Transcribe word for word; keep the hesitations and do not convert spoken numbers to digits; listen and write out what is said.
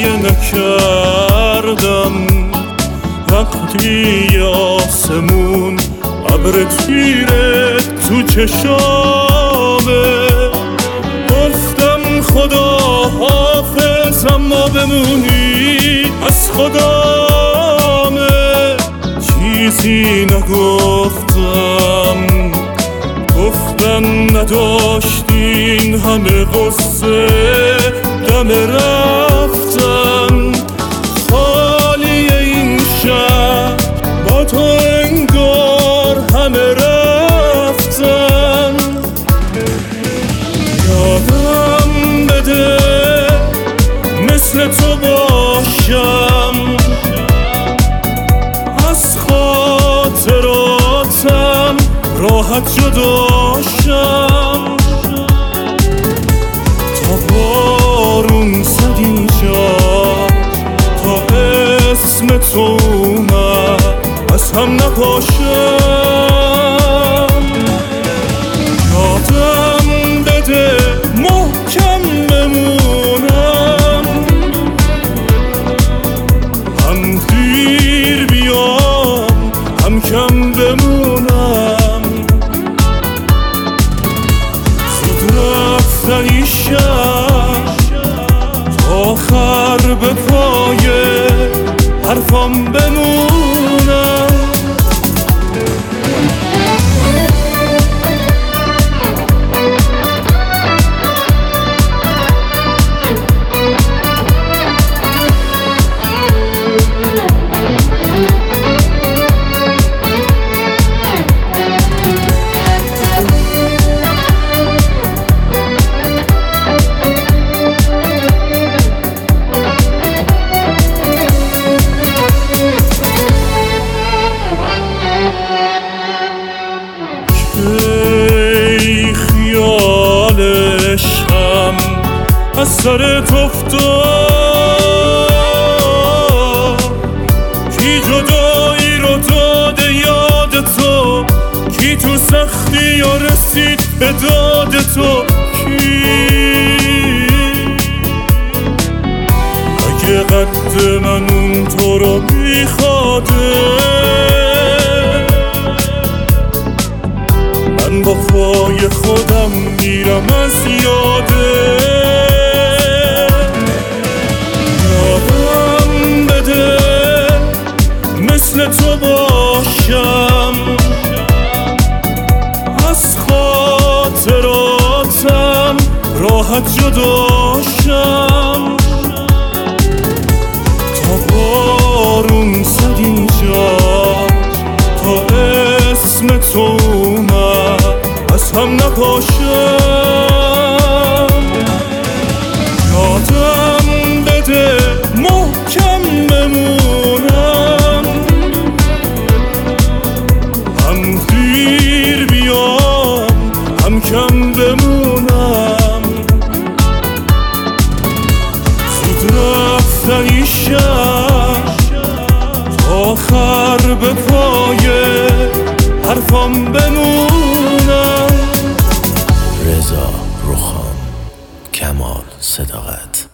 گریه نکردم وقتی آسمون ابر تیره تو چشامه. گفتم خدا حافظ اما بمونی از خدامه. چیزی نگفتم گفتن نداشتین همه غصه دم رفتن. خالی این شهر با تو انگار همه رفتن. یادم بده مثل تو باشم از خاطراتم راحت جداشم. تا بارون زد اینجا تا اسم تو اومد از هم نپاشم. یادم بده محکم بمونم هم دیر بیام هم کم بمونم. زود رفتن این شهر تا آخر به پای حرفام بمونم. ای خیالشم از سرت افتاد کی جدایی رو داده یاد تو، کی تو سختی ها رسید به داد تو، کی اگه قد من اون تو رو میخواده من با پای خودم میرم از یاده. یادم بده مثل تو باشم از خاطراتم راحت جداشم. تا بارون زد اینجا تا اسم تو اومد از هم نپاشم. یادم بده محکم بمونم هم دیر بیام هم کم بمونم. زود رفتن این شهر تا آخر به پای حرفام بمونم. رضا روخان، کمال صداقت.